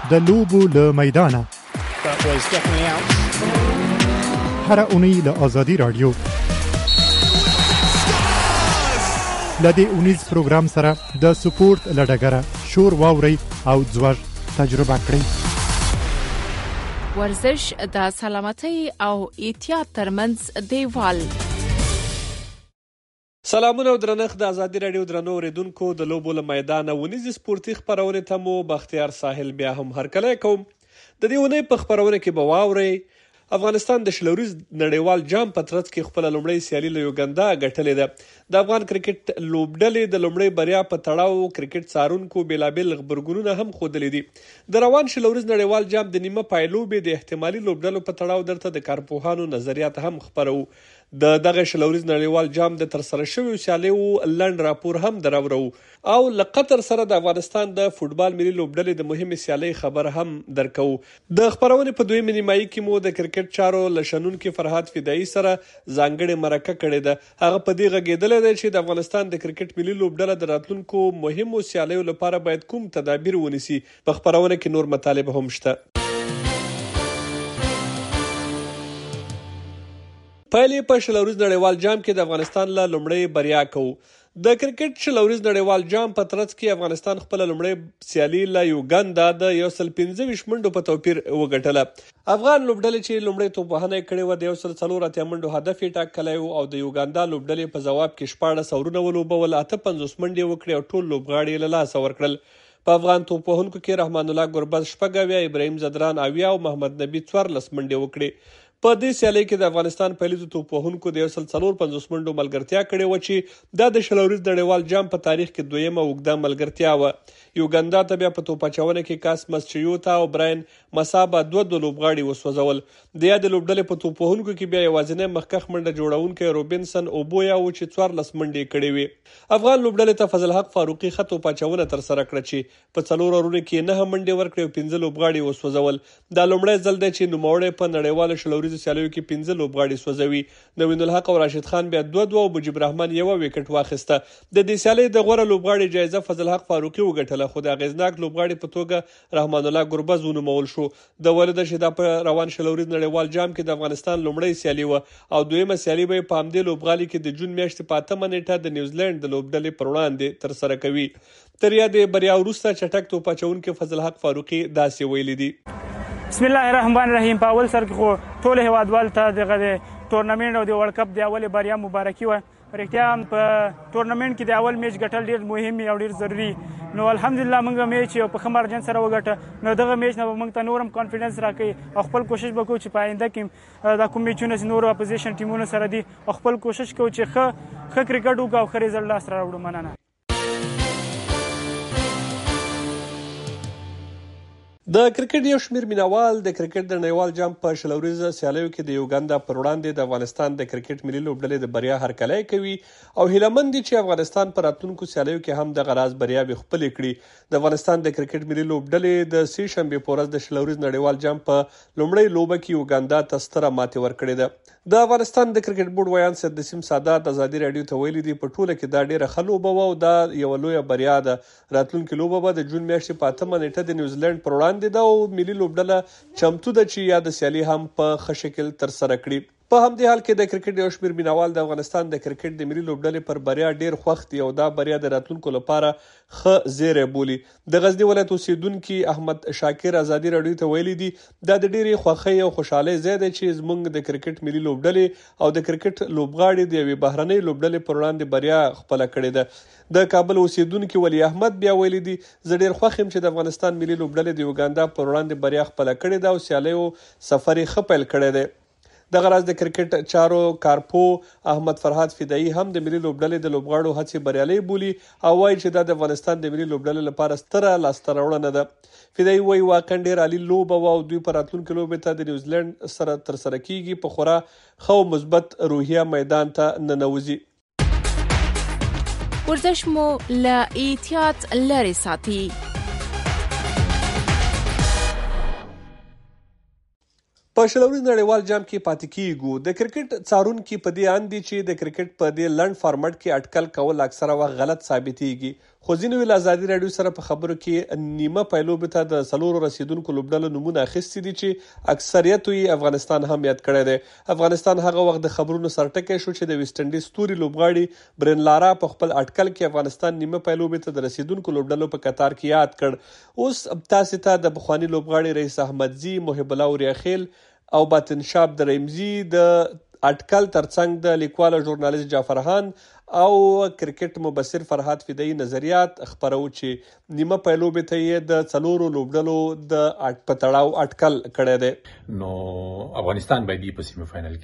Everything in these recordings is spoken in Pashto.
د لوبو له میدانه هر اونۍ له آزادي رادیو له دې اونیز پروګرام سره د سپورت له ډګره شور واورئ او ځوږ تجربه کړئ. ورزش د سلامتۍ او احتیاط ترمنځ دیوال. سلامونه او درنښت د آزادي رادیو درنو اوریدونکو د لوبو له میدانه ونیزې سپورتي خپرونې ته مو بختیار ساحل بیا هم هرکلی کوم. د دې اونۍ په خپرونه کې به واورئ افغانستان د شلوریز نړیوال جام په ترڅ کې خپله لومړۍ سیالي له یوګندا ګټلې ده. د افغان کرکټ لوبډلې د لومړۍ بریا په تړاو کرکټ څارونکو بېلابېل غبرګونونه هم ښودلي دي. د روان شلوریز نړیوال جام د نیمه پایلوبې د احتمالي لوبډلو په تړاو درته د کارپوهانو نظریات هم خپرو. د دغه شلوریز نړیوال جام د ترسره شویو سیالیو لنډ راپور هم درورو او له قطر سره د افغانستان د فوټبال ملي لوبډلې د مهمې سیالۍ خبر هم درکو. د خپرونې په دویمه نیمایي کې مو د کرکټ چارو له شنونکي فرهاد فدایي سره ځانګړې مرکه کړې ده. هغه په دې غږېدلی دی چې د افغانستان د کرکټ ملي لوبډله د راتلونکو مهمو سیالیو لپاره باید کوم تدابیر ونیسي. په خپرونه کې نور مطالب هم شته. پایلې په شلوریز نړیوال جام کې د افغانستان له لومړۍ بریا کوو. د کرکټ شلوریز نړیوال جام په ترڅ کې افغانستان خپله لومړۍ سیالي له یوګندا د 125 منډو په توپیر وګټله. افغان لوبډلې چې لومړۍ توپوهنه یې کړې وه د 104 منډو هدف یې ټاکلی و او د یوګاندا لوبډلې په ځواب کې 14 اورونه ولوبول، 58 منډې وکړې او ټول لوبغاړي یې له لاسه ورکړل. په افغان توپوهونکو کې رحمان الله ګربز 80، ابراهیم زدران 80 او محمد نبی 14 منډې وکړې. په دې سیالۍ کې د افغانستان پیلیزو توپوهونکو د 154 منډو ملګرتیا کړې وه چې دا د شلوریز نړیوال جام په تاریخ کې دویمه اوږده ملګرتیا وه. یوګندا ته بیا په توپ اچونه کې کاسمس چیوتا او براین مسابه دوه لوبغاړي وسوځول. د یادې لوبډلې په توپوهونکو کې بیا یوازینی مخکښ منډه جوړونکی روبینسن اوبویا و چې 14 منډې کړې وې. افغان لوبډلې ته فضل حق فاروقي ښه توپ اچونه ترسره کړه چې په 4 اورونو کې 9 منډې ورکړې او 15 لوبغاړي وسوځول. دا لومړی ځل دی چې نوموړی په نړیوالو شلوریزو سیالیو کې 15 لوبغاړي سوځوي. نوین الحق او راشد خان بیا 2 او مجيب رحمان 1 وکټ واخیسته. د دې سیالۍ د غوره لوبغاړي جایزه فضل حق فاروقي وګټله، خو د اغیزناک لوبغاړي په توګه رحمان الله ګربز ونومول شو. د ولده چې دا په روان شلوریز نړیوال جام کې د افغانستان لومړۍ سیالي وه او دویمه سیالي به په همدې لوبغالي کې د جون میاشتې په 8 نیټه د نیوزیلینډ د لوبډلې پر وړاندې ترسره کوي. تر یادې بریا وروسته چټک توپ اچوونکي فضل حق فاروقي داسې ویلي دي: بسم الله الرحمن الرحیم. په اول سر کې خو ټول هیوادوالو ته دغه تورنمنټ او د ورلډ کپ د اولې بریا مبارکي وه. رښتیا هم په تورنمنټ کې د اول میچ ګټل ډېر مهم او ډېر ضروري. نو الحمدلله موږ میچ په ښه مارجن سره وګټه. نو دغه میچ نه به موږ ته نور هم کانفیډنس راکوي او خپل کوشش به کوو چې په آینده کې دا کوم میچونه چې نورو اپوزیشن ټیمونو سره دي او خپل کوشش کوو چې ښه کرکټ وکړو او ښه ریزلټ لاسته راوړو. مننه. د کرکټ یو شمېر مینوال د کرکټ د نړیوال جام په شلوریزه سیالیو کې د یوګاندا پر وړاندې د افغانستان د کرکټ ملي لوبډلې د بریا هرکلی کوي او هیله مند دي چې افغانستان په راتلونکو سیالیو کې هم دغه راز بریاوې خپلې کړي. د افغانستان د کرکټ ملي لوبډلې د سې شنبې په ورځ د شلوریز نړیوال جام په لومړۍ لوبه کې یوګاندا ته ستره ماتې ورکړې ده. د افغانستان د کرکټ بورډ ویان سید نسیم سادات ازادي رادیو ته ویلي دي په ټوله کې دا ډیره ښه لوبه وه او دا یوه لویه بریا ده. راتلونکې لوبه به د جون میاشتې په 8 نیټه د نیوزیلینډ پر وړاندې ده او ملي لوبډله چمتو ده چې یاده سیالي هم په ښه شکل ترسره کړي. په همدې حال کې د کرکټ یو شمېر مینوال د افغانستان د کرکټ د ملي لوبډلې پر بریا ډېر خوښ دي او دا بریا د راتلونکو لپاره ښه زیری بولي. د غزني ولایت اوسیدونکي احمد شاکر ازادي رادیو ته ویلي دي دا د ډېرې خوښۍ او خوشحالۍ ځای دی چې زموږ د کرکټ ملي لوبډلې او د کرکټ لوبغاړي د یوې بهرنۍ لوبډلې پر وړاندې بریا خپله کړې ده. د کابل اوسیدونکي ولی احمد بیا ویلي دي زه ډېر خوښ یم چې د افغانستان ملي لوبډلې د یوګاندا پر وړاندې بریا خپله کړې ده او سیالیو سفر یې ښه پیل کړی دی. دغه راز د کرکټ چارو کارپو احمد فرهاد فدایي هم د ملي لوبډلې د لوبغاړو هڅې بریالۍ بولي او وایي چې دا د افغانستان د ملي لوبډلې لپاره ستره لاسته راوړنه ده. فدایي وایي واقعا ډېر عالي لوبه وه او دوی په راتلونکې لوبې ته د نیوزیلینډ سره ترسره کیږي په خورا ښه او مثبت روحیه میدان ته ننوځي. ورزش مو له احتیاط لرې ساتي. په شلوریز نړیوال جام کې پاتې کیږو. د کرکټ څارونکي په دې اند دي چې د کرکټ په دې لنډ فارمټ کې اټکل کول اکثره وخت غلط ثابتېږي، خو ځینو له ازادي راډیو سره په خبرو کې نیمه پایلوبې ته د 4 رسیدونکو لوبډلو نومونه اخیستي دي چې اکثریت یې افغانستان هم یاد کړی دی. افغانستان هغه وخت د خبرونو سرټکی شو چې د ویسټ انډیز ستوري لوبغاړي برین لارا په خپل اټکل کې افغانستان نیمه پایلوبې ته د رسیدونکو لوبډلو په قطار کې یاد کړ. اوس تاسو ته د بخوانی لوبغاړي رئیس احمدزي، محب الله اوریاخیل او باطن شاب د رمزي د اټکل ترڅنګ د لیکوال او ژورنالیست جعفر خان او کرکټ مبصر فرهاد فدایي نظریات خبرو چې نیمه پایلوبې ته یې د 4 لوبډلو د پتړاو اټکل کړی دی. نو افغانستان باید په سیمی فائنل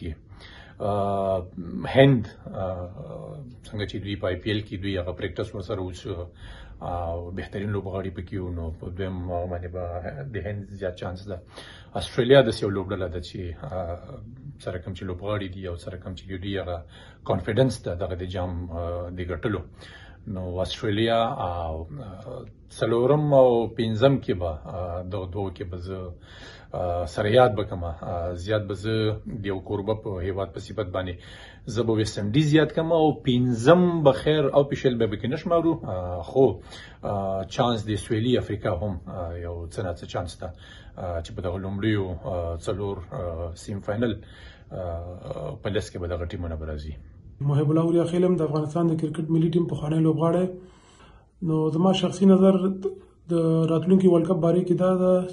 کې هند څنګه چې دوی په آی پی ایل کې دوی هغه پریکټس ورسره وشو او بهترین لوبغاړي پکې وو، نو په دویم باندې به د هند زیات چانس ده. استرالیا د سیو لوبډله ده چې سره کوم چې لوبغاړي دي او سره کوم چې دوی هغه کانفیډنس ده دغه د جام د ګټلو. نو استرالیا او څلورم او پنځم کې به دغه دوه کې به زه سره یاد بکم زیات به زه د یو کوربه په هیواد په صفت باندې زه به ویسټ انډیز یاد کم او پنځم به خیر او پیشل به کې نشمارو، خو چانس د سویلي افریقا هم یو څه نه څه چانس ده چې په دغه لومړیو 4 سیم فائنل په لس کې به دغه ټیمونه به راځي. محب الله اوریاخیل هم د افغانستان د کرکټ ملي ټیم پخوانی لوبغاړی. نو زما شخصي نظر د راتلونکي ورلد کپ باره کې دا ده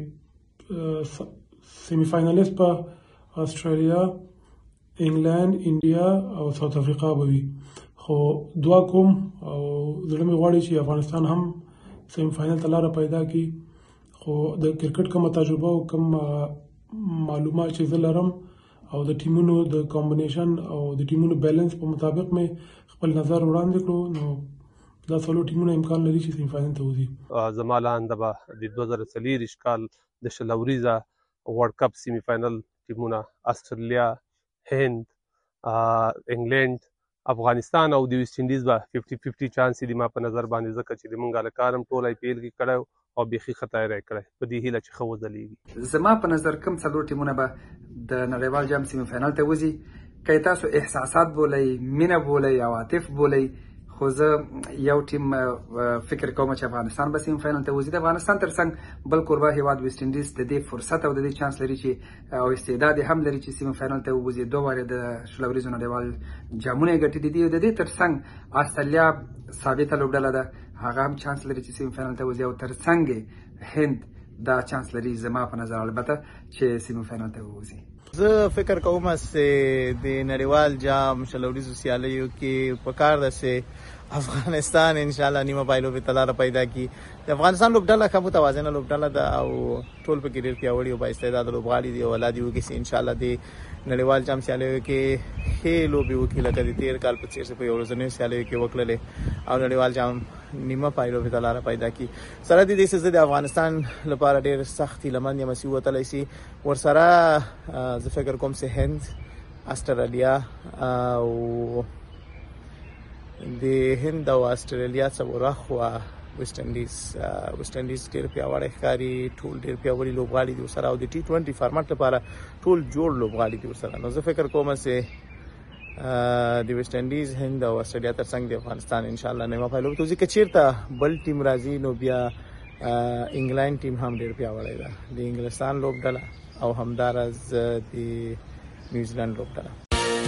چې سیمی فائنلیست په استرالیا، انګلند، انډیا او ساوث افریقا به وي. خو دعا کوم او زړه مې غواړي چې افغانستان هم سیمی فائنل ته لاره پیدا کړي. خو د کرکټ کومه تجربه او کوم معلومات چې زه لرم او د ټیمونو د کمبینیشن او د ټیمونو بیلنس په مطابق مې خپل نظر وړاندې کړو، نو دا څلور ټیمونه امکان لري چې سیمی فائنل ته وځي. زما لاندې به د 2024 کال د شلوریزه ورلد کپ سیمی فائنل ټیمونه استرالیا، هند، انګلند، افغانستان او د ویسټ انډیز به 50-50 چانس دي ما په نظر باندې، ځکه چې د مونږ لکارم ټول آی پی ایل کې کړو او بيخي خطای راي کړی په دې هیله چې خو وځلېږي. زما په نظر کوم 4 ټیمونه به د نړیوال جام سیمی فائنل ته وځي. که تاسو احساسات بولئ، مینه بولئ، عواطف بولئ، خو زه یو ټیم فکر کوم چې افغانستان به سیمی فائنل ته وځي. د افغانستان ترڅنګ بل کوربه هیواد ویسټ انډیز د دې فرصت او د دې چانس لري چې او استعداد هم لري چې سیمی فائنل ته وځي. 2 واره د شلوریزو نړیوال جامونه ګټي دي. د دې ترڅنګ استرالیا ثابته لوبډله ده، هغه هم چانس لري چې سیمی فائنل ته وځي، او ترڅنګ هند دا چانس لري زما په نظر البته چې سیمی فائنل ته وځي. زه فکر کوم چې د نړیوال جام شلوریزو سیالیو کې په کار ده چې افغانستان ان شاء الله نیمه پایلوبې ته لاره پیدا کړي. د افغانستان لوبډله ښه متوازنه لوبډله ده او ټول پکې ډېر پیاوړي او بااستعداده لوبغاړي دي او الله دې وکړي چې ان شاء الله د نړیوال جام سیالیو کې ښې لوبې وکړي لکه د تېر کال په څېر چې په یو ورځنیو سیالیو کې وکړلې او نړیوال جام نیمه پایلوبې ته لاره پیدا کړي. سره د دې چې زه د افغانستان لپاره ډېر سخت هیلهمند یم چې ووتلی سي. ورسره زه فکر کوم چې هند، استرالیا او د هند او استرالیا څخه خو ویسټ انډیز ډېر پیاوړی ښکاري، ټول ډېر پیاوړي لوبغاړي دي ورسره او د T20 فارمټ لپاره ټول جوړ لوبغاړي دي ورسره. نو زه فکر کوم چې د ویسټ انډیز، هند او استرالیا ترڅنګ د افغانستان ان شاء الله نیمه پایلوبې ته وځي. که چېرته بل ټیم راځي نو بیا انګلند ټیم هم ډېر پیاوړی ده، د انګلستان لوبډله او همداراز د نیوزیلند لوبډله.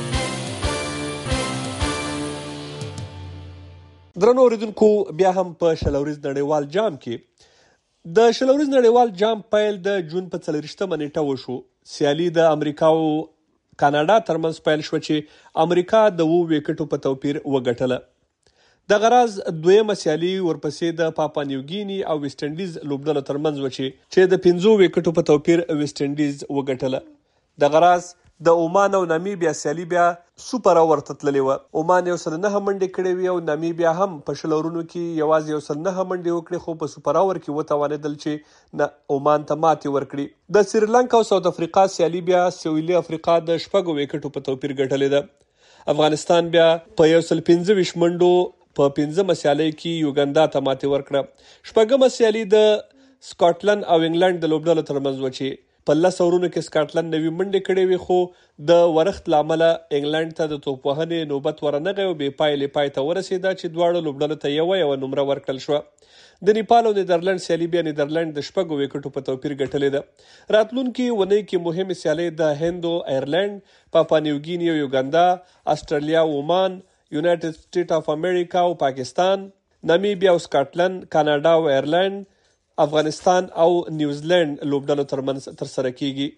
درنو اوریدونکو، بیا هم په شلوریز نړیوال جام کې د شلوریز نړیوال جام پیل د جون په 24 نیټه وشو. سیالي د امریکا او کاناډا ترمنځ پیل شو چې امریکا د 2 وکټو په توپیر وګټله. د غراز دویمه سیالي ورپسې د پاپا نیوګینی او ویسټ انډیز لوبډلو ترمنځ و چې د 5 وکټو په توپیر ویسټ انډیز وګټله. د غراز د عمان او نامیبیا سیالي بیا سوپر اور ته تللې وه. عمان 109 منډې کړې وې او نامیبیا هم په شلورونو کې یوازې 109 منډې وکړې، خو په سوپر اور کې وتوانېدل چې عمان ته ماتې ورکړي. د سریلانکا او ساوث افریقا سیالي بیا سویلي افریقا د 6 وکټو په توپیر ګټلې ده. افغانستان بیا په 125 منډو په 15 سیالۍ کې یوګندا ته ماتې ورکړه. 6مه سیالي د سکاټلند او انګلند د لوبډلو ترمنځ و چې په 10 اورونو کې سکاټلند 9 منډې کړې وې، خو د ورښت له امله انګلند ته د توپوهنې نوبت ورنغی او بې پایلې پای ته ورسېده چې دواړو لوبډلو ته یوه نمره ورکړل شوه. د نیپال او نیدرلند سیالي بیا نیدرلند د 6 وکټو په توپیر ګټلې ده. راتلونکي اونۍ کې مهمې سیالۍ د هند او ایرلند، پاپا نیوګیني او یوګاندا، استرالیا او عمان، یونایټډ سټیټ اف امریکا او پاکستان، نامیبیا او سکاټلند، کاناډا او ایرلند، افغانستان او نیوزیلند لوبډلو ترمنځ ترسره کیږي.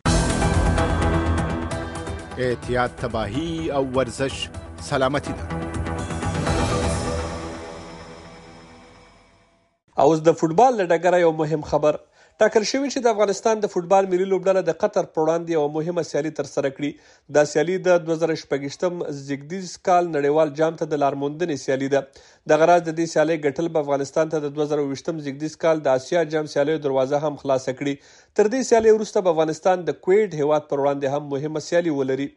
احتیاط تباهی او ورزش سلامتی ده. اوس د فوټبال له ډګره یو مهم خبر. ټاکل شوی چې د افغانستان د فوټبال ملي لوبډله د قطر پر وړاندې یوه مهمه سیالي ترسره کړي. دا سیالي د 2026 زیږدیز کال نړیوال جام ته د لارموندنې سیالي ده. دغه راز د دې سیالۍ ګټل به افغانستان ته د 2020 زیږدیز کال د آسیا جام سیالیو دروازه هم خلاصه کړي. تر دې سیالۍ وروسته به افغانستان د کویټ هیواد پر وړاندې هم مهمه سیالي ولري.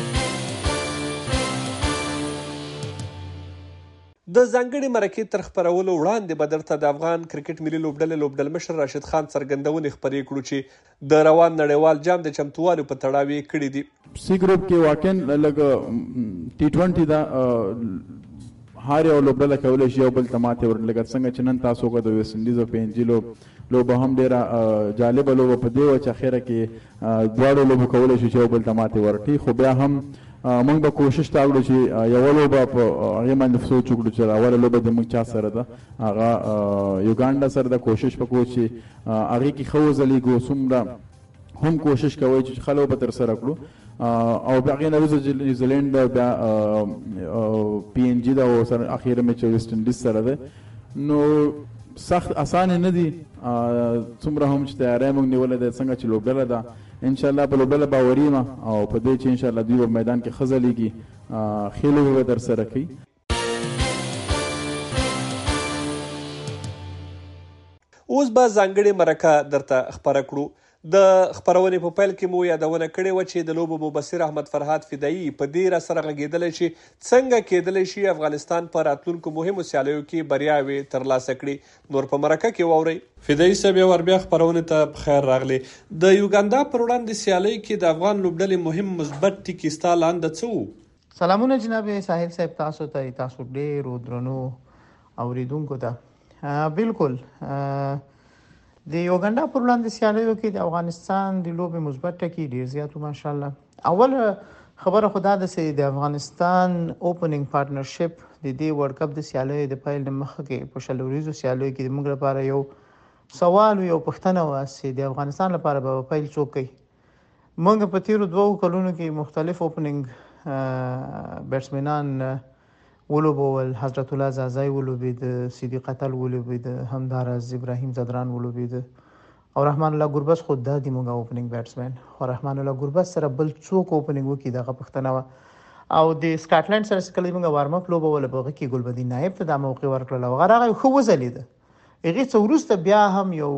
د ځانګړي مرکې تر خپرولو وړاندې به درته د افغان کرکټ ملي لوبډلې لوبډلمشر راشد خان څرګندونې خپرې کړو چې د روان نړیوال جام د چمتووالي په تړاو یې کړي دي. سی ګروپ کې واقعا لږ T20 دا هر یو لوبډله کولی شي یو بل ته ماتې ورکړي. لکه څنګه چې نن تاسو وګورئ د ویسټ انډیز او PNG لوبه هم ډېره جالبه لوبه په دې وه چې اخره کې دواړو لوبو کولی شي چې یو بل ته ماتې ورکړي. خو بیا هم موږ به کوشش تا وکړو چې یوه لوبه په هغې باندې سوچ وکړو چې اوله لوبه د موږ چا سره ده، هغه یوګانډا سره ده. کوشش وکړو چې هغې کې ښه وځلیږو، څومره هم کوشش کوئ چې ښه لوبه ترسره کړو. او بیا هغې نه وروسته نیوزیلینډ ده، بیا PNG ده او سره اخیره میچ ویسټ انډیز سره ده. نو سخت اسانه نه دي، څومره هم چې تیاری موږ نیولی دی څنګه چې لوبډله ده. انشاءالله په لوبډله باوري یم او په دې چې انشاءالله دوی په میدان کې ښه ځلیږي، ښې لوبې به ترسره کوي. اوس به ځانګړې مرکه درته خپره کړو. د خپرونې په پیل کې مو یادونه کړې وه چې د لوبو مبصر احمد فرهاد فدایي په دې راسره غږېدلی چې څنګه کېدلی شي افغانستان په راتلونکو مهمو سیالیو کې بریاوې ترلاسه کړي. نور په مرکه کې واورئ. فدایي صاحب یو ور بیا خپرونې ته بخیر راغلی. د یوګاندا پر وړاندې سیالۍ کې د افغان لوبډلې مهم مثبت ټکي ستا لاندې څه وو؟ سلامونه جناب ساحل صاحب، تاسو ته تاسو ډېرو درنو اوریدونکو ته. بالکل د یوګانډا پر وړاندې سیالیو کې د افغانستان د لوبې مثبت ټکي ډېر زیات وو ماشاءالله. اول خبره خو دا ده چې د افغانستان اوپننګ پارټنرشپ د دې ورلډ کپ د سیالیو د پیل نه مخکې په 6 ورځو سیالیو کې د موږ لپاره یو سوال یو پوښتنه وه چې د افغانستان لپاره به پیل څوک کوي. موږ په تیرو 2 کلونو کې مختلف اوپننګ بیټسمنان ولوبول. حضرت الله زازای ولوبید، صدیق اتل ولوبید، همدارز ابراهیم زدران ولوبید او رحمان الله ګربز خود د دې موږ اوپننګ بیټسمن او رحمان الله ګربز سره بل څوک اوپننګ وکړي دغه پښتنه و. او د سکاټلند سره چې کله موږ وارم اپ لوبول په هغه کې ګلبدین نایب ته د موقع ورکړل او هغه خو وځلید. هغه څو وروسته بیا هم یو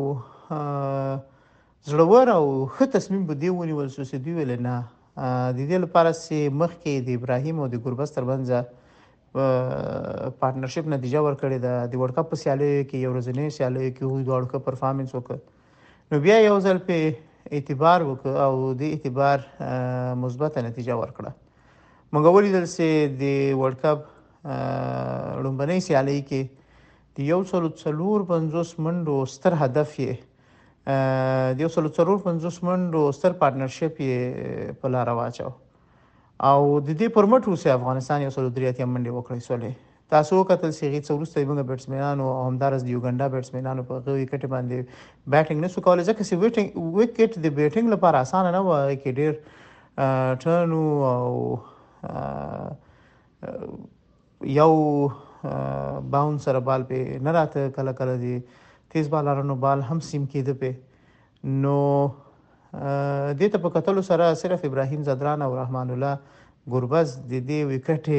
زړور او ښه تصمیم به دی ونیول چې دوی ول نه د دې لپاره چې مخکې د ابراهیم او د ګربز ترمنځ پارټنرشپ نتیجه ورکړې ده. د ورلډ کپ په سیالیو کې یو ورځنۍ سیالیو کې هغوی دواړو ښه پرفارمنس وکړ. نو بیا یو ځل په اعتبار وکړ او د اعتبار مثبته نتیجه ورکړه. موږ ولیدل چې د ورلډ کپ لومبنۍ سیالۍ کې د 154 منډو ستر هدف یې د 154 منډو ستر پارټنرشپ یې په لاره واچو او د دې پر مټ وروسته افغانستان 103 منډې وکړې سولې. تاسو وکتل چې هغې څه وروسته موږ بیټسمنانو او همدارس د یوګانډا بیټسمنانو په هغه وکټ باندې بیټینګ نشو کولی ځکه چې وکټ د بیټینګ لپاره اسانه نه وه. هغې کې ډېر ټرن او یو باون سره بال پې نه راته، کله کله د تیز بالرانو بال هم سیم کېده پې. نو دې ته په کتلو سره صرف ابراهیم زدران او رحمان الله ګربز د دې وکټې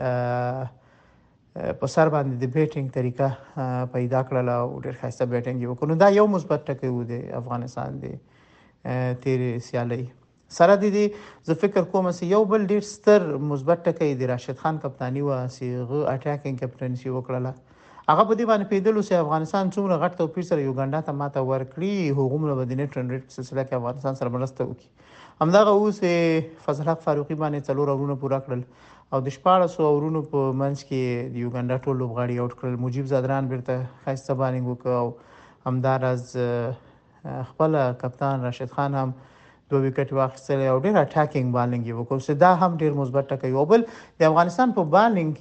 په سر باندې د بیټینګ طریقه پیدا کړله او ډېر ښایسته بیټینګ یې وکړ. نو دا یو مثبت ټکی و د افغانستان د تېرې سیالۍ سره. د دې زه فکر کوم چې یو بل ډېر ستر مثبت ټکی د راشد خان کپتاني وه چې هغه اټیکینګ کپټنسي وکړله هغه په دې باندې پیدلو چې افغانستان څومره غټ توپیر سره یوګانډا ته ماته ورکړي هغومره به د نیټ رن ریټ په سلسله کې افغانستان سره مرسته وکړي. همدغه اوس فضل حق فاروقي باندې 4 اورونه پوره کړل او د 1400 اورونو په منځ کې د یوګانډا ټول لوبغاړي آوټ کړل. مجیب زادران بیرته ښایسته بالینګ وکړ او همداراز خپل کپتان راشد خان هم 2 وکټ واخیستل او ډېر اټاکینګ بالینګ یې وکړ چې دا هم ډېر مثبت ټکی و. بل د افغانستان په بالینګ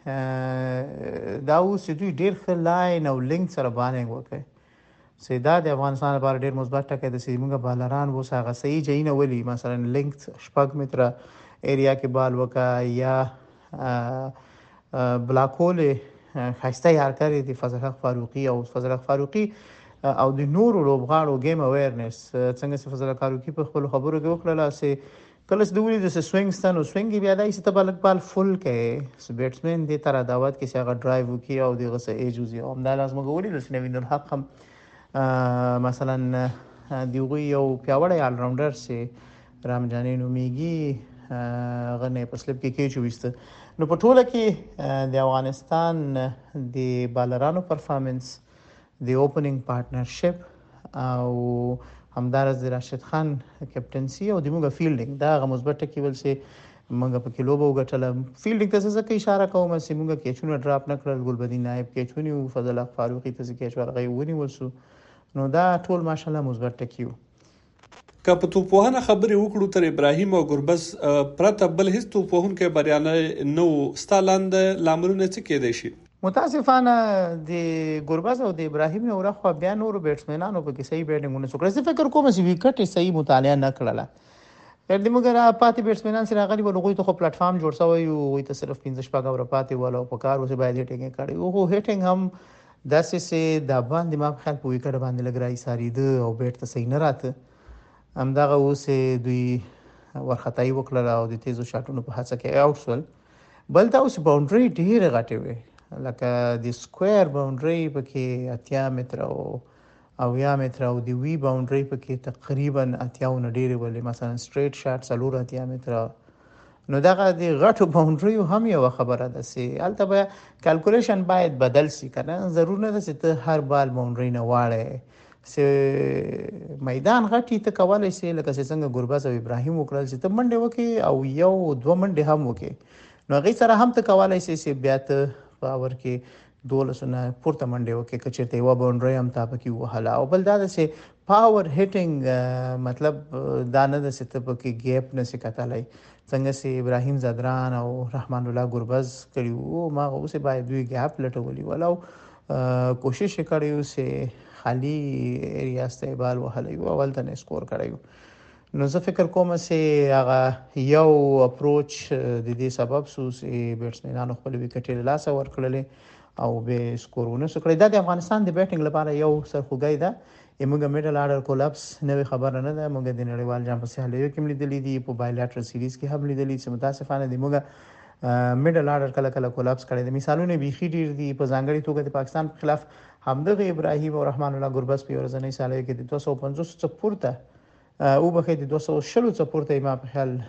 کې دا اوس دوی ډېر ښه لاین او لینک سره بالینګ وکړي چې دا د افغانستان لپاره ډېر مثبت ټکی دی چې موږ بالران اوس هغه صحیح ځایونه ولي مثلا لینک 6 متره ایریا کې بال وکړه یا بلاکول ښایسته یار کړی دی فضل حق فاروقي او فضل حق فاروقي او د نورو لوبغاړو گیم اویرنس څنګه چې فضل فاروقي په خپل خبرو کې وکړله چې کله چې دوی د سوینګ ستنو سوینګ بیا دای چې تبلک بال فل کې س بیټسمن د تر دعوت کې هغه ډرایو وکي او دغه څه ایجوزي هم دا لازم غوړي د نوین الحق هم مثلا دیوغي یو پیاوړی آل راونډر چې رامجاني نومیږي غنه په سلپ کې 24 نو په ټوله کې د افغانستان د بالرانو پرفارمنس د اوپننګ پارټنرشپ او همدارز راشد خان کیپټنسي او د موږ فیلډینګ دا غو مثبت ټکی ول سي موږ په کې لوبو غټل فیلډینګ ته څه اشاره کوم چې موږ کې چونه ډراپ نکړل ګلبدین نائب کې چونی او فضل حق فاروقي ته کې اشاره غوونی ولسو نو دا ټول ماشالله مثبت ټکی وو. که په توپوهنه خبرې وکړو تر ابراهیم او ګربز پرته بل هیڅ توپوهن کې بریانه نو ستالاند لاملونه څه کېدای شي؟ متاسفانه د ګربز او د ابراهیم اورا خو بیا نور بیټسمنانو په کې صحیح بیټینګونه څوکړه زه فکر کوم چې وکټ صحیح مطالعه نه کړله پر دې موږ پاتې بیټسمنان سره غلي ولغوي ته خو پلیټ فارم جوړ شوی او وي ته صرف 15 شپږ اور پاتې ولو په کار اوسه باید هټینګ کړي او هټینګ هم داسې سه د باندې ما خپل په وکټ باندې لګرای ساري ده او بیټ ته صحیح نه راته همدغه اوسه دوی ورختای وکړه او د تیزو شاټونو په هڅه کې آوټ سول. بل دا اوس باونډري ډیره غټه وي لکه د سکوير باونډري پکې 80 متر او 1 متر او د وی باونډري پکې تقریبا 80 نه ډیره ولې مثلا سټریټ شاټ څلور 80 متر نو دغه د غټو باونډري هم یو خبره ده چې البته کیلکولیشن باید بدل شي کنه ضرور نه ده چې ته هر بال باونډري نه واړې چې میدان غټي ته کولای شي لکه څنګه ګربز او ابراهیم وکړل چې ته منډه وکي او یو دوه منډه هم وکي نو غي سره هم ته کولای شي چې بیا ته پاور کې 12 نه پورته منډه وکي کچته یو باونډري هم تاسو کې وهلا او بل دا چې پاور هټینګ مطلب دا نه د ست په کې ګیپ نه سکتلای څنګه چې ابراهیم زادران او رحمان الله ګربز کړیو ما اوسه باید دوی ګیپ لټولي ولو کوشش کړیو چې خالی ایریا استقبال وهلی او اول ته سکور کړیو نو زه فکر کوم چې هغه یو اپروچ د دې سبب سو چې بیټسمنانو خپل وکټ له لاس ورکړل او به سکورونه سکړی دا د افغانستان د بیټینګ لپاره یو سرخوږی ده موږ میډل آرډر کولاپس نوې خبره نه ده موږ د نړیوال جام په سیالیو کې لیدلې دي په بایلاترل سیریز کې هم لیدلې چې متاسفانه دي موږ میډل آرډر کله کله کولاپس کړی د مثالونه بيخي ډیر دي په ځانګړي توګه د پاکستان په خلاف همدغه ابراهیم او رحمان الله ګربز په ورځنۍ سیالیو کې د 250 څخه پورته او بخې د 200 څخه پورته ما په خیال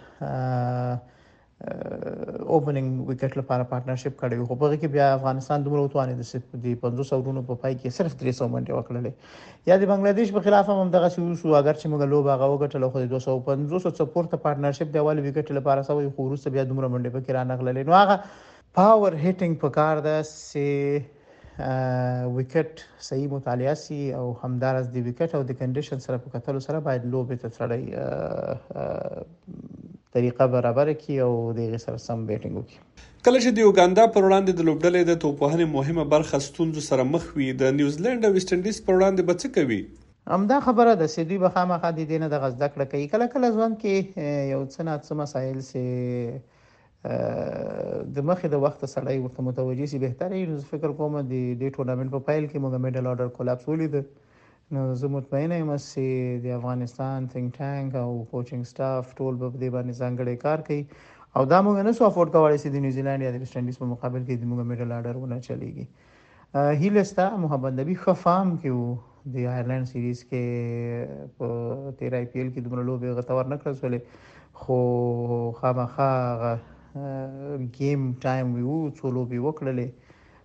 اوپننګ وکټ لپاره پارټنرشپ کړی خو په کې بیا افغانستان دومره وتوانې د 500 اورونو په پای کې صرف 300 منډه وکړلې یا د بنگلاديش په خلاف هم دغه شو اگر چې موږ لوب هغه وکټل خو د 250 سپورټ پارټنرشپ دی اول وکټ لپاره سوي خو ورسته بیا دومره منډه په کې را نغللې نو هغه پاور هټینګ په کار ده چې وکټ صحیح مطالعه سي او همدارس د وکټ او د کنډیشن سره په کتلو سره باید لوب ته تړي طریقه برابر کی او د سره سم بیټینګ وکي. کله چې د یوګاندا پر وړاندې د لوبډلې د توپوهنې مهمه برخه ستونزو سره مخ وي د نیوزیلند او ویسټ انډیز پر وړاندې به څه کوي؟ همدا خبره ده چې دوی به خامخا د دې نه د غزده کړه کوي کله کله ځوان کې یو څه نه څه مسایل سي د مخې د وخت سړی ورته متوجي سي بهتري فکر کوم د دې ټورنمنت په پایل کې موږ میډل آرډر کولاپس ولید نو زه مطمئن یم چې د افغانستان ثینک ټانک او کوچینګ سټاف ټول به دې باندې ځانګړی کار کوي او دا موږ نه سو افورد کولی چې د نیوزیلند یا د ویسټ انډیز په مقابل کې د موږ میډل آرډر ونه چلیږي. هیلستا محمد نبی خفام کې د آیرلند سیریز کې په 13 آی پی ایل کې دومره لوبې غتور نه کړل ولې خو خامخا گیم ټایم ویو څو لوبې وکړلې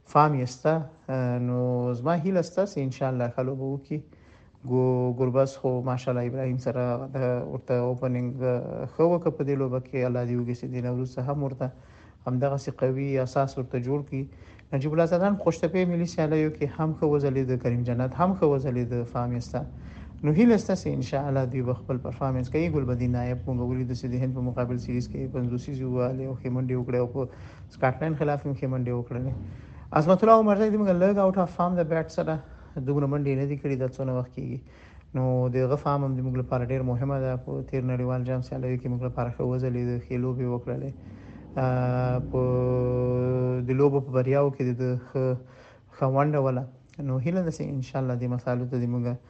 فام یې سته. نو زما هیله سته چې ان شاء الله ښه لوبه وکړي. ګربز خو ماشاءالله ابراهیم سره د ورته اوپننګ ښه وکړه په دې لوبه کې. الله دې وکړي چې دې نه وروسته هم ورته همدغسې قوي اساس ورته جوړ کړي. نجیب الله زدران خوشتپې ملي سیالیو کې هم ښه وځلېد، کریم جنت هم ښه وځلېد، فام یې سته. نو هیله سته چې ان شاء الله دوی به خپل پرفارمنس کوي. ګلبدین نایب موږ ولیدو چې د هند په مقابل سیریز کې 50 وواله او خیمنډي وکړه او په سکاټلند خلاف هم خیمنډي وکړه. عظمت الله عمر زید موږ لږ اوټ اف فارم د بیټ سره دومره منډي نه دي کړي د څونه وخت کېږي. نو دغه فارم هم موږ لپاره ډیر مهمه ده. په تیر نړیوال جام سیالیو کې موږ لپاره ښه وځلېد، ښې لوبې وکړلې په د لوبو په بریاو کې د ښه ونډه وله. نو هیله ده چې ان شاء الله دې مسایلو ته موږ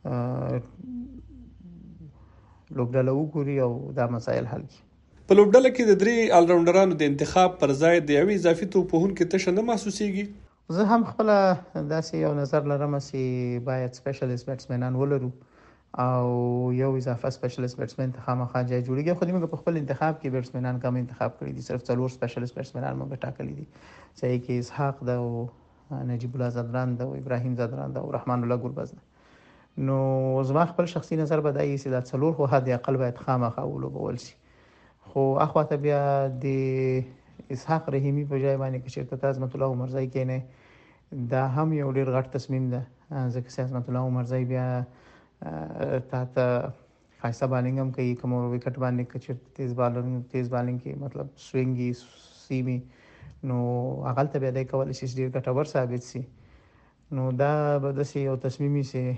لوبډله وګوري او دا مسایل حل کړي. په لوبډله کې د 3 آلراونډرانو د انتخاب پر ځای د یوې اضافي توپوهونکي تشه نه محسوسیږي. زه هم خپل داسې یو نظر لرم چې باید سپیشلیست بیټسمنان ولرو او یو اضافه سپیشلیست بیټسمن ته خامخا ځای جوړیږي. خو موږ په خپل انتخاب کې بیټسمنان کم انتخاب کړي دي، صرف 4 سپیشلیست بیټسمنان موږ ټاکلي دي چې کې اسحاق ده او نجیب الله زدران ده او ابراهیم زدران ده او رحمان الله ګربز ده. نو زما خپل شخصي نظر به دا وي چې دا 4 خو حد اقل باید خامخا ولوبول شي. خو اخواته بیا د اسحاق رحیمی په ځای باندې کې چیرته عظمت الله عمرزی کېنه دا هم یو ډیر غټ تصمیم ده، ځکه چې عظمت الله عمرزی بیا ته خاصه بالینګ هم کوي، کوم وکټ باندې کې چیرته تیز بالینګ کې مطلب سوینګي سیمي. نو هغه ته بیا د کول شي ډیر ګټور ثابت شي. نو دا به داسې یو تصمیمي سي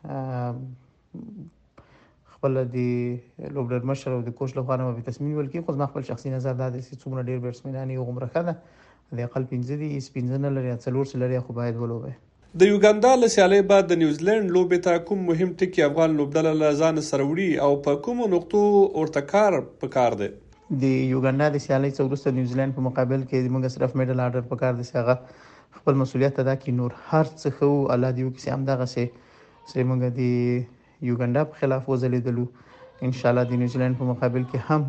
خپل د لوبډر مشر او د کوچ لپاره به تصمیم ولکې. خو زما خپل شخصي نظر دا دی چې څومره ډیر بیټسمنان یو غومره ښه ده، د اقل 15 دي، 15 نه لري، 4 لري، خو باید ولوبي. د یوګاندا له سیالۍ بعد د نیوزیلند لوبې ته کوم مهم ټکي افغان لوبډله له ځان سره وړي او په کومو نقطو ورته کار پکار دی؟ د یوګاندا د سیالۍ څخه وروسته نیوزیلند په مقابل کې موږ صرف میډل آرډر پکار دي چې هغه خپل مسولیت ادا کړي. نور هر څه خو الله دی وکړي همدغه چې موږ د یوګاندا په خلاف وځلیدلو. ان شاء الله د نیوزیلند په مقابل کې هم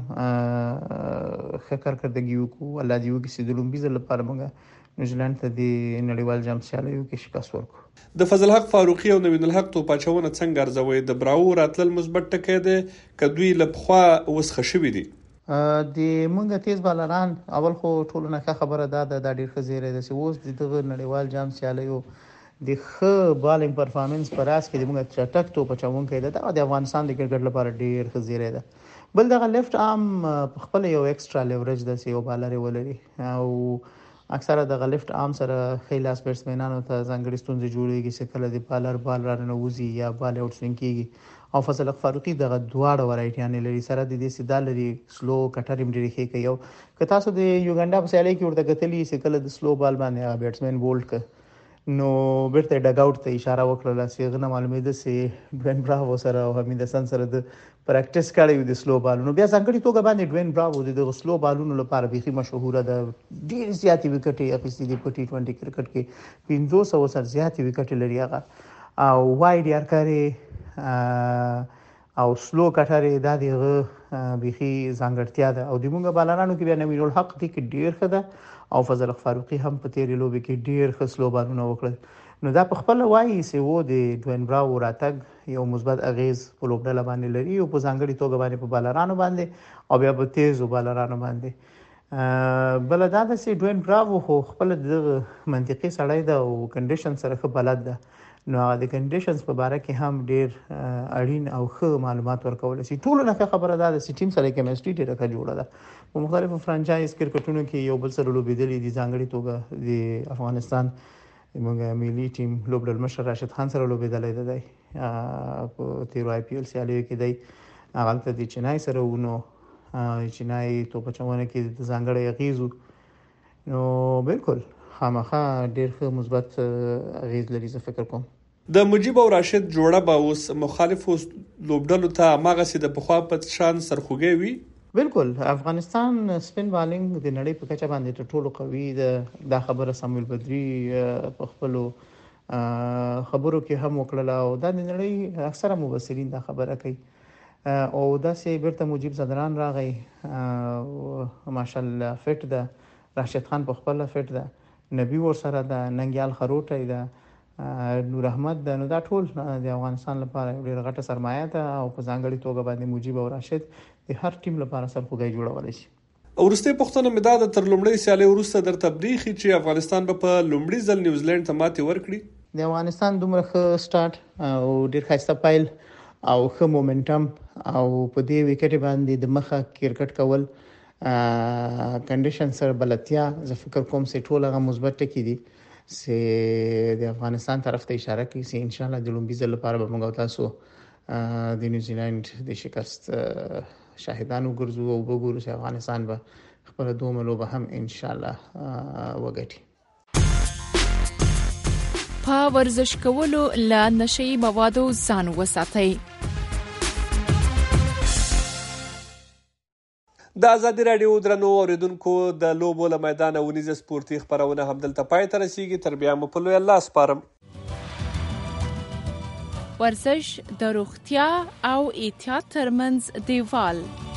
ښه کارکردګي وکړو. الله دې وکړي چې د لومړي ځل لپاره موږ نیوزیلند ته د نړیوال جام سیالیو کې شکست ورکړو. د فضل حق فاروقي او نوین الحق توپ اچونه څنګه ارزوي؟ د براو راتلل مثبت ټکی دی که دوی له پخوا وسخه شوي دي؟ د مونږ تیز بالران اول خو ټولو نه خبره ده دا ډیر ښه زیری ده چې اوس دغه نړیوال جام سیالیو د ښه بالینګ پرفارمنس پر اس کې د موږ چټک توپ چوونکی ده. دا د افغانستان د کرکټ لپاره ډیر ښه زیری ده. بل دغه لیفت آرم خپل یو ایکسترا لیوریج ده چې یو بالر ولري او اکثره دغه لیفت آرم سره خیلاس بیټسمنانو ته ځانګړي ستونزې جوړیږي چې کله د بالر بال رانه وځي یا بال اوټ سوینګ کیږي. او فضل حق فاروقي دغه دواړه ورایټیان لري، سره د دې سیدا لري سلو کټر هم ډیره ښه کوي. او که تاسو د یوګاندا په سیالۍ کې ورته کتلی چې کله د سلو بال باندې بیټسمن بولډ ک نو بیرته ډګ اوټ ته اشاره وکړه چې غنه معلومه ده چې ډوین براوو سره او حمید حسن سره د پریکټیس کړی د سلو بالونو. بیا څنګه توګه باندې ډوین براوو د سلو بالونو لپاره به مشهوره ده، ډیر زیاتې وکټې اخیستې دي په ټي 20 کرکټ کې 500 سره زیاتې وکټې لري هغه او وایډ یارکاري او سلو کټر دا دغه بيخي ځانګړتیا ده. او د موږ بالرانو کې بیا نوین الحق دي کې ډیر ښه ده او فضل حق فاروقي هم په تیرې لوبې کې ډیر ښه سلو بالونه وکړل. نو دا په خپل وایي چې و د ډوین براو راتګ یو مثبت اغیز په لوبډله باندې لري او په ځانګړي توګه باندې په بالرانو باندې او بیا په تیزو بالرانو باندې. بل دا د سی ډوین براو خو خپل د منطقي سړی ده او کنډیشن سره ښه بلد ده. نو هغه د کنډیشنز په باره کې هم ډیر اړین او ښه معلومات ورکول شي. ټول نه خبره ده چې ټیم سره کیمستري ډیره ښه جوړه ده. په مختلفو فرانچایز کرکټونو کې یو بل سره لوبېدلي دي، ځانګړي توګه د افغانستان موږ ملي ټیم لوبډل مشر راشد خان سره لوبېدلی دی په تیرو آی پی ایل سیالیو کې دی. هغه د چنای سره ونو چنای توپ چونه کې د ځانګړي اغیزو. نو بالکل خامخا ډیر ښه مثبت اغیز لري زه فکر کوم. د مجیب او راشد جوړه به اوس مخالفو لوبډلو ته ماغه سي د پخوا په شان سرخوږی وي؟ بالکل. افغانستان سپین بالینګ د نړۍ په کچه باندې تر ټولو قوي ده. دا خبره سامویل بدری په خپل خبرو کې هم وکړه او دا د نړۍ اکثره مبصرین دا خبره کوي او دا سي بیرته مجیب زدران راغی ماشاءالله فټ ده، راشد خان په خپل فټ ده. نبی ورسره ده، ننګیال خروټی ده، نور احمد ده. نو دا ټول د افغانستان لپاره ډېره غټه سرمایه ده او په ځانګړې توګه باندې مجیب او راشد د هر ټیم لپاره سرخوږی جوړولی شي. وروستۍ پوښتنه مې دا ده، تر لومړۍ سیالۍ وروسته درته بریښي چې افغانستان به په لومړي ځل نیوزیلینډ ته ماتې ورکړي؟ د افغانستان دومره ښه سټارټ او ډېر ښایسته پیل او ښه مومنټم او په دې وکټ باندې د مخه کرکټ کول کنډیشن سره بلدتیا، زه فکر کوم چې ټول هغه مثبت ټکي دي چې د افغانستان طرف ته اشاره کوي چې ان شاء الله د لومړي ځل لپاره به موږ تاسو د نیوزیلند د شکست شاهدان وګرځو او وګورو چې افغانستان به خپل دوه لوبه هم ان شاء الله وګټي. په ورزش کولو له نشي موادو ځان وساتئ. د ازادي راډیو درنو اوریدونکو، د لوبو له میدانه ونیزه سپورتي خپرونه همدلته پای ته رسیږي. تر بیا مو په لوی الله سپارم. ورزش د روغتیا او احتیاط ترمنځ دیوال